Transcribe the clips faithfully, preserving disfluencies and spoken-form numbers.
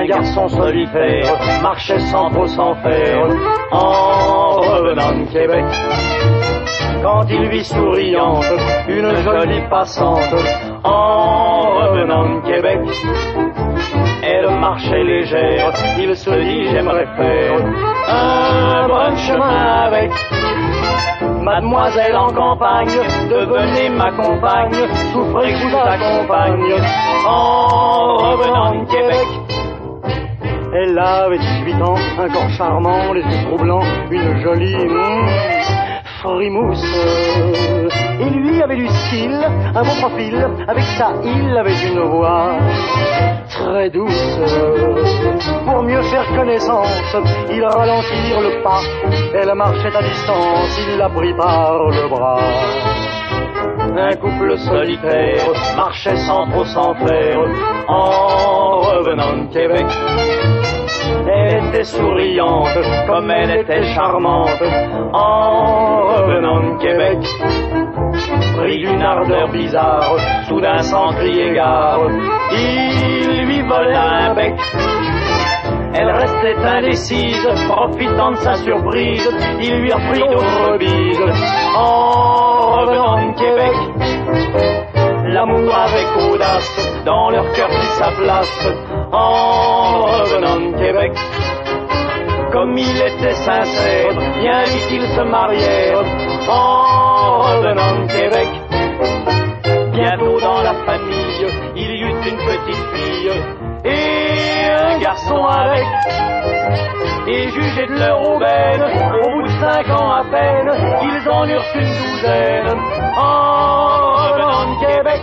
garçon solitaire marchait sans trop s'en faire en revenant de Québec. Quand il vit souriante une jolie passante en revenant de Québec, elle marchait légère, il se dit j'aimerais faire un bon chemin avec. Mademoiselle en campagne, devenez ma compagne, souffrez que je vous accompagne en revenant de Québec. Elle avait dix-huit ans, un corps charmant, les yeux troublants, une jolie mmh, frimousse. Et lui avait du style, un beau profil, avec ça il avait une voix très douce. Pour mieux faire connaissance, ils ralentirent le pas, elle marchait à distance, il la prit par le bras. Un couple solitaire marchait sans trop s'en faire en revenant de Québec. Elle était souriante comme elle était charmante en revenant de Québec. Pris d'une ardeur bizarre, soudain sans crier gare, il lui vola un bec. Elle restait indécise, profitant de sa surprise, il lui reprit d'autres bises en revenant de Québec. L'amour avec audace, dans leur cœur prit sa place en revenant de Québec. Comme il était sincère, bien vite ils se marièrent en revenant de Québec. Bientôt dans la famille, il y eut une petite fille et un garçon avec. Et jugés de leur aubaine, au bout de cinq ans à peine, ils en eurent une douzaine en revenant de Québec.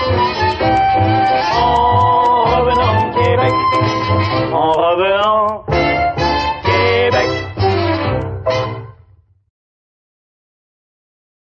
En revenant de Québec, en revenant